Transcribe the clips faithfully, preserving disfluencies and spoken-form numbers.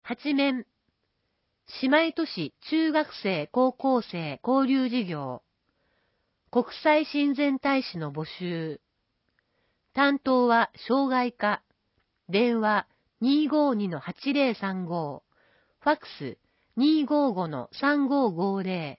はちめん、姉妹都市中学生高校生交流事業、国際親善大使の募集。担当は障害課。電話 にーごーにのはちぜろさんご。ファックス にーごーごのさんごーごーぜ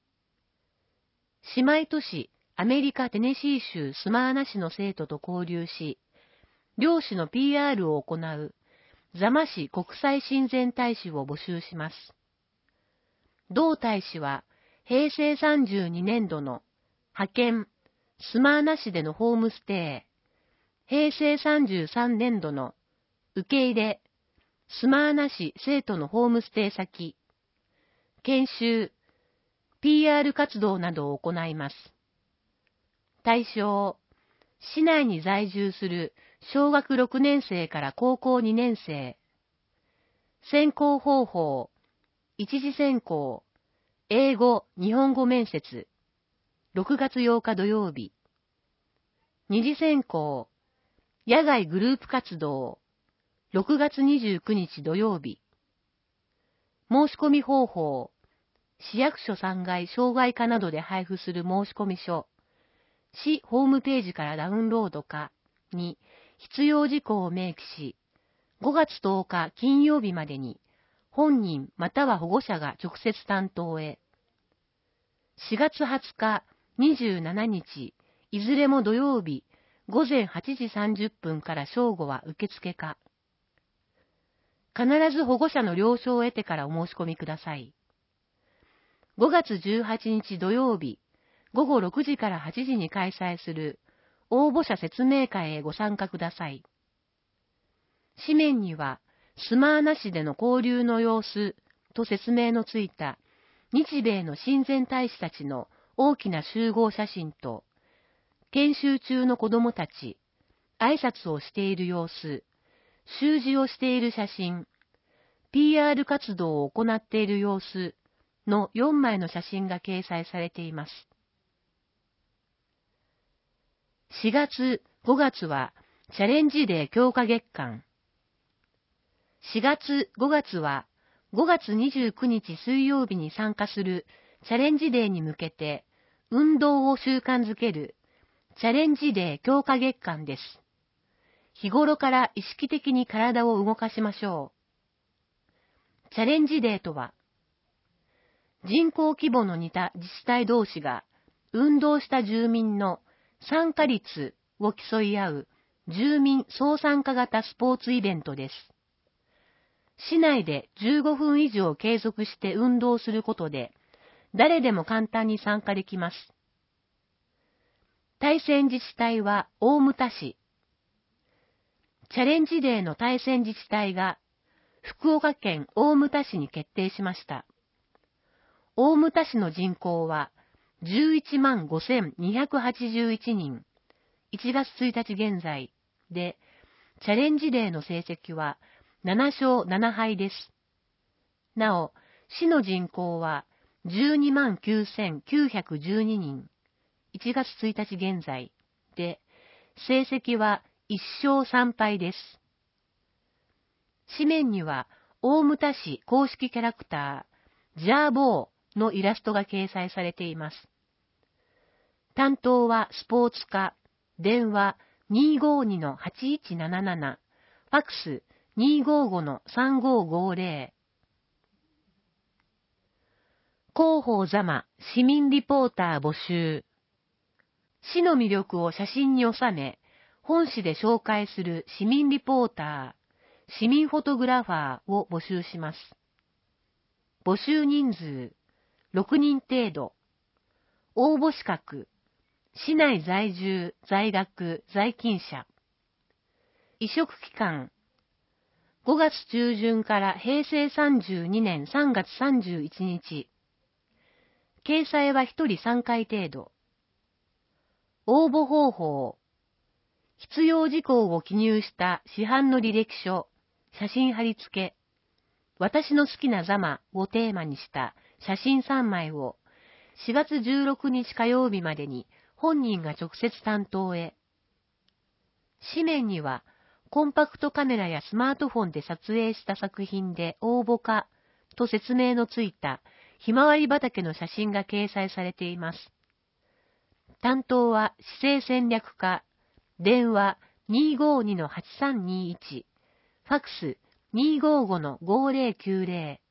ろ。姉妹都市アメリカテネシー州スマーナ市の生徒と交流し、漁師の ピーアール を行う座間市国際親善大使を募集します。同大使はへいせいさんじゅうにねんどの派遣、スマーナ市でのホームステイ、へいせいさんじゅうさんねんどの受け入れ、スマーナ市生徒のホームステイ先、研修、ピーアール 活動などを行います。対象、市内に在住する小学ろくねんせいから高校にねんせい。選考方法、一次選考、英語、日本語面接、ろくがつようか土曜日。二次選考、野外グループ活動、ろくがつにじゅうくにち土曜日。申し込み方法、市役所さんがい障害課などで配布する申込書、市ホームページからダウンロードかに必要事項を明記し、ごがつとおか金曜日までに本人または保護者が直接担当へ。しがつはつか、にじゅうしちにち、いずれも土曜日、ごぜんはちじさんじゅっぷんから正午は受付か。必ず保護者の了承を得てからお申し込みください。ごがつじゅうはちにち土曜日、ごごろくじからはちじに開催する応募者説明会へご参加ください。紙面には、スマーナ市での交流の様子と説明のついた日米の親善大使たちの大きな集合写真と、研修中の子どもたち、挨拶をしている様子、習字をしている写真、ピーアール 活動を行っている様子のよんまいの写真が掲載されています。しがつ、ごがつはチャレンジデー強化月間。しがつ、ごがつはごがつにじゅうくにち水曜日に参加するチャレンジデーに向けて運動を習慣づけるチャレンジデー強化月間です。日頃から意識的に体を動かしましょう。チャレンジデーとは、人口規模の似た自治体同士が運動した住民の参加率を競い合う住民総参加型スポーツイベントです。市内でじゅうごふん以上継続して運動することで、誰でも簡単に参加できます。対戦自治体は大牟田市。チャレンジデーの対戦自治体が福岡県大牟田市に決定しました。大牟田市の人口はじゅういちまんごせんにひゃくはちじゅういちにん、いちがつついたち現在で、チャレンジデーの成績はななしょうななはいです。なお、市の人口はじゅうにまんきゅうせんきゅうひゃくじゅうににん、いちがつついたち現在で、成績はいっしょうさんはいです。紙面には、大牟田市公式キャラクター、ジャーボーのイラストが掲載されています。担当はスポーツ課、電話 にーごーにのはちいちなななな、ファックス にーごーごのさんごーごーぜろ。広報座間市民リポーター募集。市の魅力を写真に収め、本市で紹介する市民リポーター、市民フォトグラファーを募集します。募集人数、ろくにん程度。応募資格、市内在住、在学、在勤者。委嘱期間、ごがつちゅうじゅんからへいせいさんじゅうにねんさんがつさんじゅういちにち。掲載はひとりさんかい程度。応募方法。必要事項を記入した市販の履歴書、写真貼り付け、私の好きな座間をテーマにした写真さんまいをしがつじゅうろくにち火曜日までに本人が直接担当へ。紙面にはコンパクトカメラやスマートフォンで撮影した作品で応募可と説明のついたひまわり畑の写真が掲載されています。担当は市政戦略課、電話 にーごーにのはちさんにーいち、ファックス にーごーごのごーぜろきゅうぜ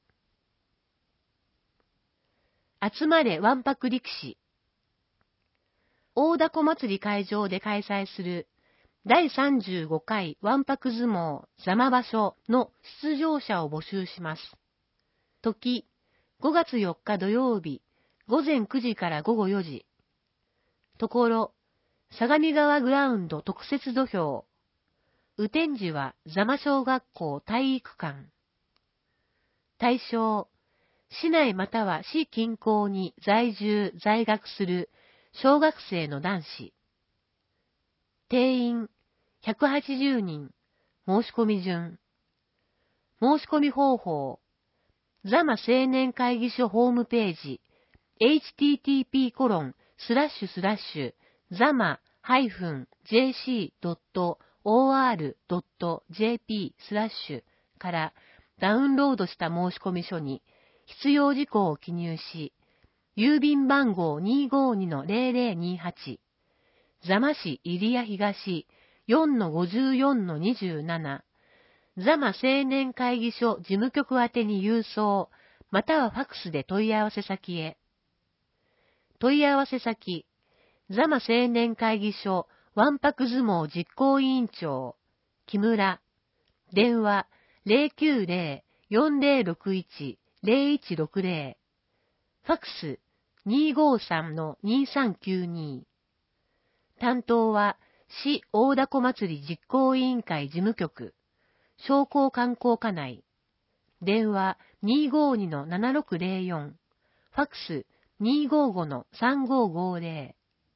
ろ。集まれわんぱく力士。大凧祭り会場で開催するだいさんじゅうごかいわんぱく相撲座間場所の出場者を募集します。時、ごがつよっか土曜日、ごぜんくじからごごよじ。ところ、相模川グラウンド特設土俵。雨天時は座間小学校体育館。対象、市内または市近郊に在住・在学する小学生の男子。定員ひゃくはちじゅうにん。申し込み順。申し込み方法。座間青年会議所ホームページ エイチティーティーピーコロンスラッシュスラッシュザマハイフンジェーシードットオーアールドットジェーピースラッシュからダウンロードした申込書に必要事項を記入し、郵便番号 にーごーにのぜろぜろにはち、座間市入谷東 よんのごじゅうよんのにじゅうなな、座間青年会議所事務局宛てに郵送、またはファックスで問い合わせ先へ。問い合わせ先、座間青年会議所わんぱく相撲実行委員長、木村。電話 ゼロきゅうゼロ よんゼロろくいち ゼロいちろくゼロ。ファックス にーごーさんのにさんきゅうに。担当は市大凧祭り実行委員会事務局、商工観光課内。電話 にーごーにのななろくゼロよん。ファックス にーごーごのさんごーごーゼ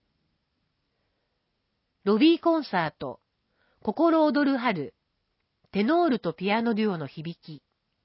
ロ。ロビーコンサート、心躍る春、テノールとピアノデュオの響き。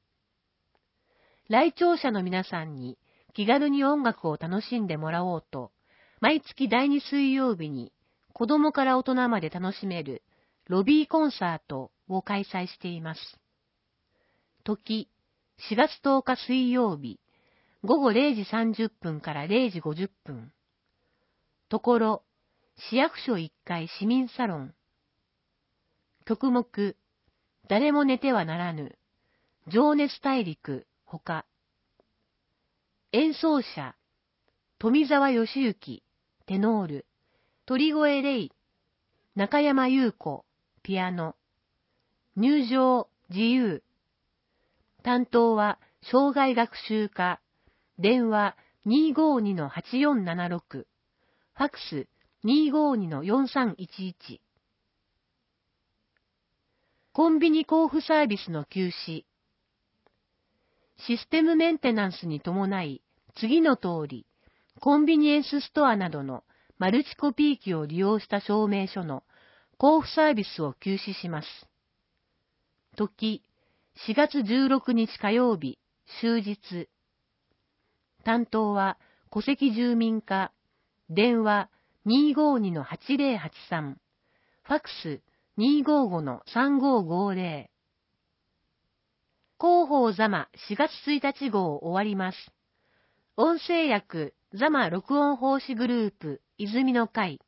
来庁者の皆さんに気軽に音楽を楽しんでもらおうと、毎月だいに水曜日に子供から大人まで楽しめるロビーコンサートを開催しています。時、しがつとおか水曜日、ごごれいじさんじゅっぷんかられいじごじゅっぷん。ところ、市役所いっかい市民サロン。曲目、誰も寝てはならぬ、情熱大陸、ほか。演奏者、富澤義行、テノール、鳥越玲、中山優子、ピアノ。入場、自由。担当は、障害学習課。電話 にーごーにのはちよんななろく。ファックス にーごーにのよんさんいちいち。コンビニ交付サービスの休止。システムメンテナンスに伴い、次の通り、コンビニエンスストアなどのマルチコピー機を利用した証明書の交付サービスを休止します。時、しがつじゅうろくにち火曜日、終日。担当は戸籍住民課、電話 にーごーにのはちゼロはちさん、ファックス にーごーごのさんごーごーゼロ。広報座間しがつついたち号終わります。音声訳座間録音奉仕グループ泉の会。